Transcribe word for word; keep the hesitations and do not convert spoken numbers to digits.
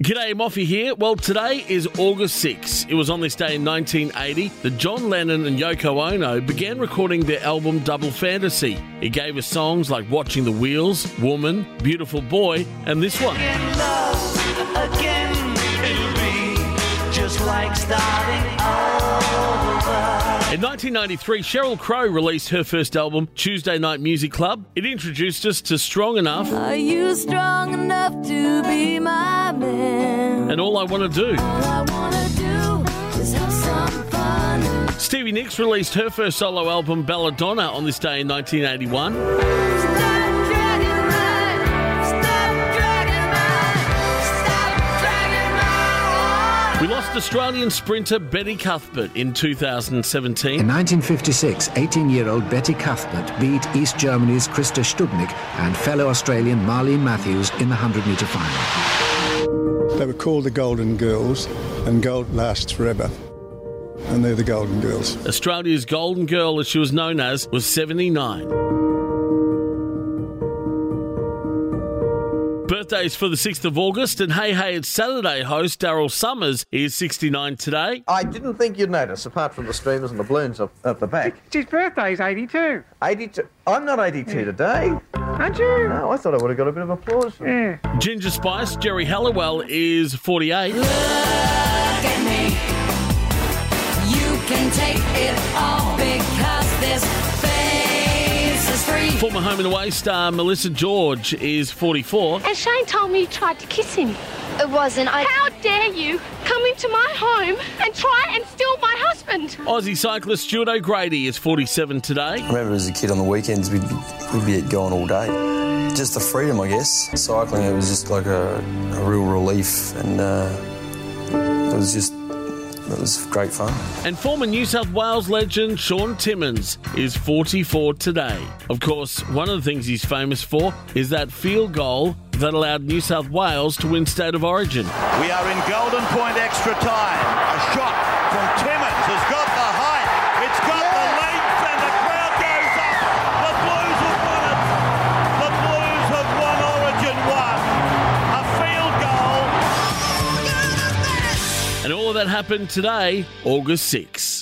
G'day, Moffy here. Well, today is August sixth. It was on this day in nineteen eighty that John Lennon and Yoko Ono began recording their album Double Fantasy. It gave us songs like Watching the Wheels, Woman, Beautiful Boy, and this one. In love again, it'll be just like starting over. In nineteen ninety-three, Sheryl Crow released her first album, Tuesday Night Music Club. It introduced us to Strong Enough Are you strong enough to be my man? and All I Want to Do. All I wanna do is have some fun. Stevie Nicks released her first solo album, Belladonna, on this day in nineteen eighty-one. Stop dragging my, stop dragging my, stop dragging my heart. We lost Australian sprinter Betty Cuthbert in two thousand In seventeen. nineteen fifty-six, eighteen-year-old Betty Cuthbert beat East Germany's Krista Stubnik and fellow Australian Marlene Matthews in the hundred-metre final. They were called the Golden Girls, and gold lasts forever. And they're the Golden Girls. Australia's Golden Girl, as she was known as, was seventy-nine. Birthdays for the sixth of August, and Hey Hey It's Saturday host Daryl Summers is sixty-nine today. I didn't think you'd notice, apart from the streamers and the balloons up at the back. His birthday's eighty-two, eighty-two. I'm not eighty-two today. aren't you? No, I thought I would have got a bit of applause. Yeah. Ginger Spice, Jerry Halliwell is forty-eight. Look at me. You can take it all because this face is free. Former Home and Away star Melissa George is forty-four. And Shane told me you tried to kiss him. It wasn't. I. How dare you come into my home and try and steal my husband? Aussie cyclist Stuart O'Grady is forty-seven today. I remember as a kid on the weekends, we'd be, we'd be going all day. Just the freedom, I guess. Cycling, it was just like a, a real relief, and uh, it was just, it was great fun. And former New South Wales legend Sean Timmins is forty-four today. Of course, one of the things he's famous for is that field goal that allowed New South Wales to win State of Origin. We are in Golden Point extra time. A shot from Timmins has got the height. It's got the length, and the crowd goes up. The Blues have won it. The Blues have won Origin one. A field goal. And all of that happened today, August sixth.